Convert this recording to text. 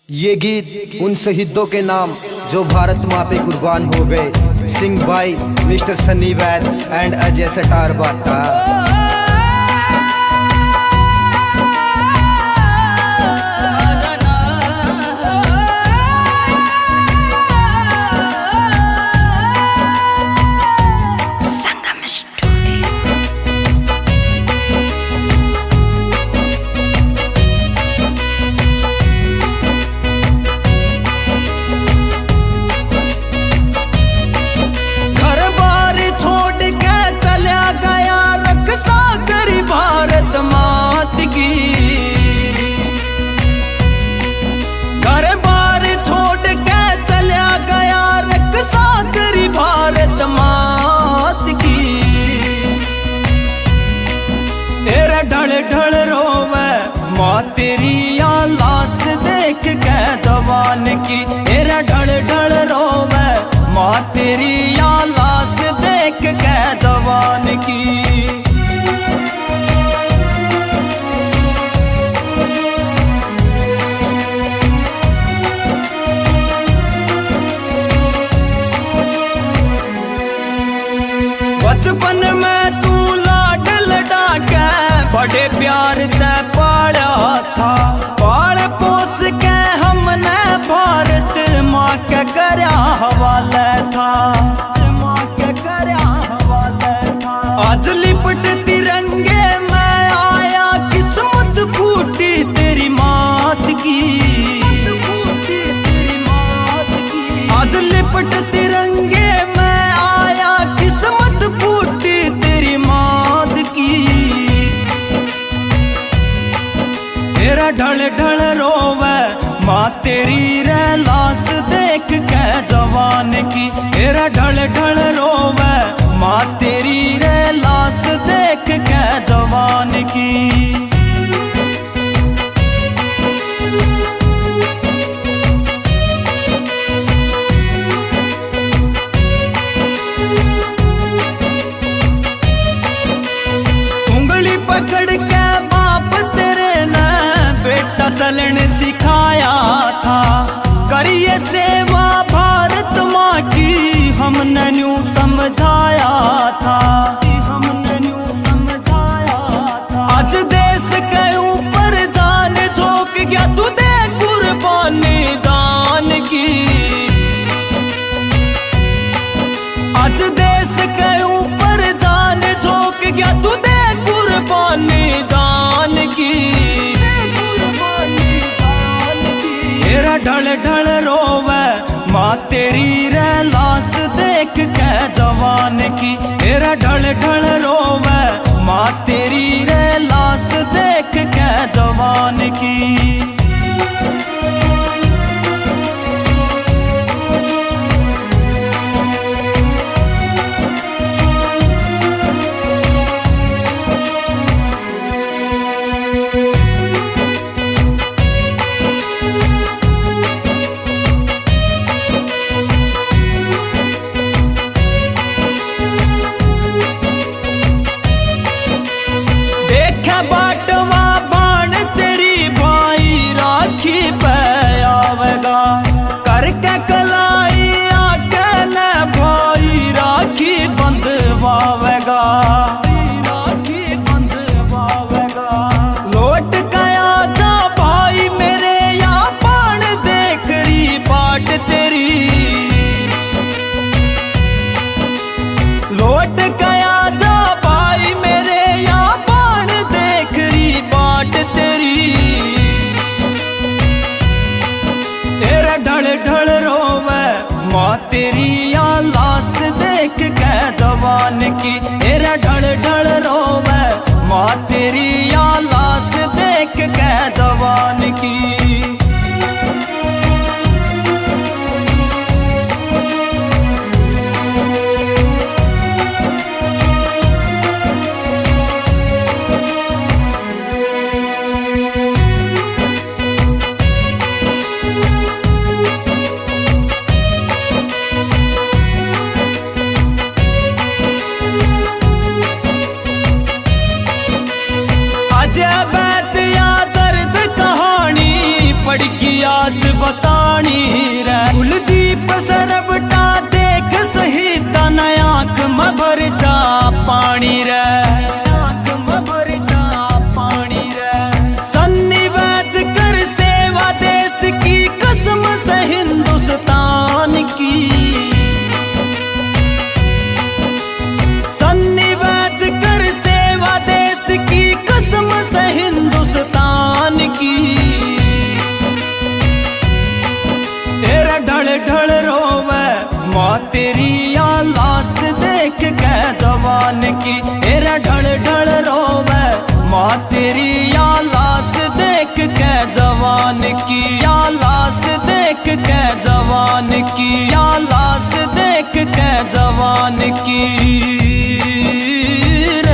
ये गीत उन शहीदों के नाम जो भारत माँ पे कुर्बान हो गए। सिंह भाई, मिस्टर सन्नी वैद एंड अजय सटार बाटा। ढल ढल रोवे माँ तेरी या लाश देख के जवान की। तेरा ढल ढल रोवे माँ तेरी या लाश देख के जवान की। बचपन में तू लाड लड़ा के बड़े प्यार ते पाला था। पाल पोस के हमने भारत माँ के करया हवाले था। माँ के करया हवाले था। आज लिपट तिरंगे में आया किस्मत फूटी तेरी मात की। आज लिपट तिरंगे में आया किस्मत फूटी तेरी मात की। तेरा ढल ढल रोवे माँ तेरी रे लाश देख के जवान की। तेरा ढल ढल रोवे माँ तेरी रे लाश देख के जवान की। उंगली पकड़ के बाप तेरे ने बेटा चलन सिखाया था। करिए सेवा भारत माँ की हमने न्यू समझाया था। हमने न्यू समझाया था। आज देश के ऊपर जान झोंक गया तू दे कुर्बानी जान की। आज देश के ऊपर जान झोंक गया तू दे कुर्बानी जान की। तेरा ढल ढल रोवे माँ तेरी रे लाश देख के जवान की। तेरा ढल ढल रोवे माँ तेरी रे लाश देख के जवान की। बाटवा बाण तेरी भाई राखी पे आवेगा। करके कलाई आके न भाई राखी बंधवावेगा। राखी बंधवावेगा। लौट गया जा भाई मेरे या बाण देख री बाट तेरी। लौट गया जा भाई मेरे या बाट तेरी। तेरा ढल ढल रोवे माँ तेरी या लाश देख के जवान की। तेरा ढल ढल रोवे माँ तेरी या लाश देख के जवान की। अजय बैत या दर्द कहानी पानी रे। कुलदीप सरबटा देख सही तन आँख में भर जा पानी रे, आँख में भर जा पानी रे। सन्नी वैद कर सेवा देश की कसम से हिंदुस्तान की। सन्नी वैद कर सेवा देश की कसम से हिंदुस्तान की। तेरा ढल ढल रोवे माँ तेरी या लाश देख के जवान की। तेरा ढल ढल रोवे माँ तेरी या लाश देख के जवान की, या लाश देख के जवान की, या लाश देख के जवान की।